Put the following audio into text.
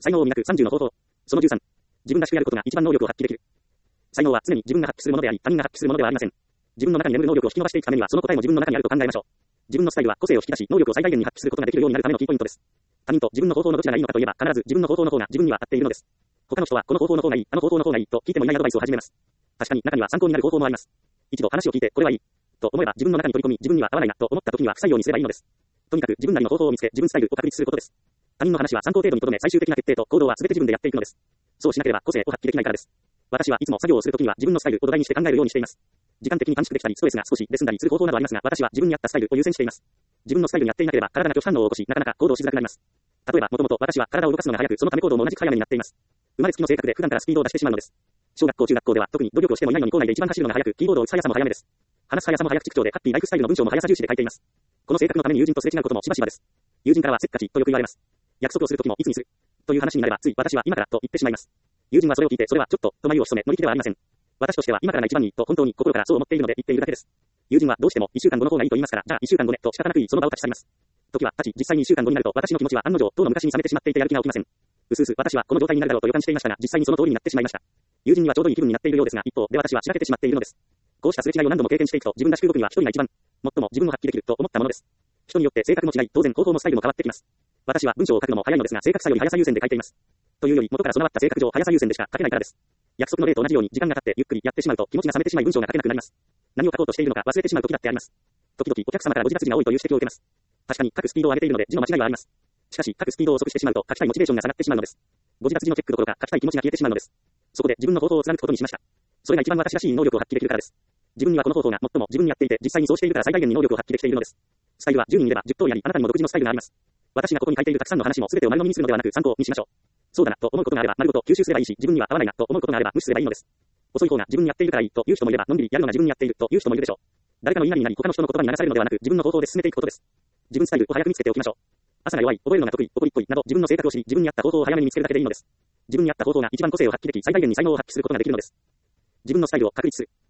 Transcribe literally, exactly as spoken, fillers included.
才能を磨くさんじゅうの方法。そのじゅうさん。自分らしくやることが一番能力を発揮できる。才能は常に自分が発揮するものであり、他人が発揮するものではありません。自分の中に眠る能力を引き伸ばしていくためには、その答えも自分の中にあると考えましょう。自分のスタイルは個性を引き出し、能力を最大限に発揮することができるようになるためのキーポイントです。他人と自分の方法のどちらがいいのかといえば、必ず自分の方法の方が自分には合っているのです。他の人はこの方法の方がいい、あの方法の方がいいと聞いてもいないアドバイスを始めます。確かに中には参考になる方法もあります。一度話を聞いて、これはいいと思えば自分の中に取り込み、自分には合わないなと思った時には不採用にすればいいのです。とにかく自分なりの方法を見つけ、自分スタイルを確立することです。他人の話は参考程度にとどめ、最終的な決定と行動は全て自分でやっていくのです。そうしなければ個性を発揮できないからです。私はいつも作業をするときには自分のスタイルを土台にして考えるようにしています。時間的に短縮できたり、ストレスが少しで済んだりする方法などありますが、私は自分に合ったスタイルを優先しています。自分のスタイルに合っていなければ体が拒否反応を起こし、なかなか行動しづらくなります。例えば、もともと私は体を動かすのが早く、そのため行動も同じく早めになっています。生まれつきの性格で普段からスピードを出してしまうのです。小学校中学校では特に努力をしてもいないのに校内で一番走るのが早く、キーボードを打つ速さも早めです。話す速さも早口口調で、ハッピーライフスタイルの文章も速さ重視で書いています。この性格のために友人とすれ違うこともしばしばです。友人からはせっかちとよく言われます。約束をするときもいつにするという話になれば、つい私は今からと言ってしまいます。友人はそれを聞いて、それはちょっとと眉を潜め乗り気ではありません。私としては今からが一番にいいと本当に心からそう思っているので言っているだけです。友人はどうしてもいっしゅうかんごの方がいいと言いますから、じゃあいっしゅうかんごねと仕方なくいいその場を立ち去ります。時は経ち、実際にいっしゅうかんごになると私の気持ちは案の定当の昔に冷めてしまっていてやる気が起きません。うすうす私はこの状態になるだろうと予感していましたが、実際にその通りになってしまいました。友人にはちょうどいい気分になっているようですが、一方で私はしらけてしまっているのです。こうしたすれ違いを何度も経験していくと、自分らしく動くには一人が一番、最も自分を発揮できると思ったものです。人によって性格も違い、当然方法もスタイルも変わってきます。私は文章を書くのも早いのですが、正確さより速さ優先で書いています。というより、元から備わった性格上速さ優先でしか書けないからです。約束の例と同じように時間が経ってゆっくりやってしまうと気持ちが冷めてしまい文章が書けなくなります。何を書こうとしているのか忘れてしまう時だってあります。時々お客様からご自立が多いという指摘を受けます。確かに書くスピードを上げているので字の間違いはあります。しかし書くスピードを遅くしてしまうと書きたいモチベーションが下がってしまうのです。ご自立字のチェックどころか書きたい気持ちが消えてしまうのです。そこで自分の方法を貫くことにしました。それが一番私らしい能力を発揮できるからです。自分にはこの方法が最も自分にやっていて実際にそうしているから最大限に能力を発揮できているのです。スタイルはじゅうにんいればじゅっ通りあり、あなたにも独自のスタイルがあります。私がここに書いているたくさんの話も全てを丸飲みにするのではなく参考にしましょう。そうだなと思うことがあれば丸ごと吸収すればいいし、自分には合わないなと思うことがあれば無視すればいいのです。遅い方が自分にやっているからいいという人もいれば、のんびりやるのが自分にやっているという人もいるでしょう。誰かの言いなりになり他の人の言葉に流されるのではなく、自分の方法で進めていくことです。自分スタイルを早く見つけておきましょう。朝が弱い、覚えるのが得意、怒りっぽいなど自分の性格を知り、自分に合った方法を早めに見つけるだけでいいのです。自分に合った方法が一番個性を発揮でき、最大限に才能を発揮することができるのです。自分のスタイルを確立する。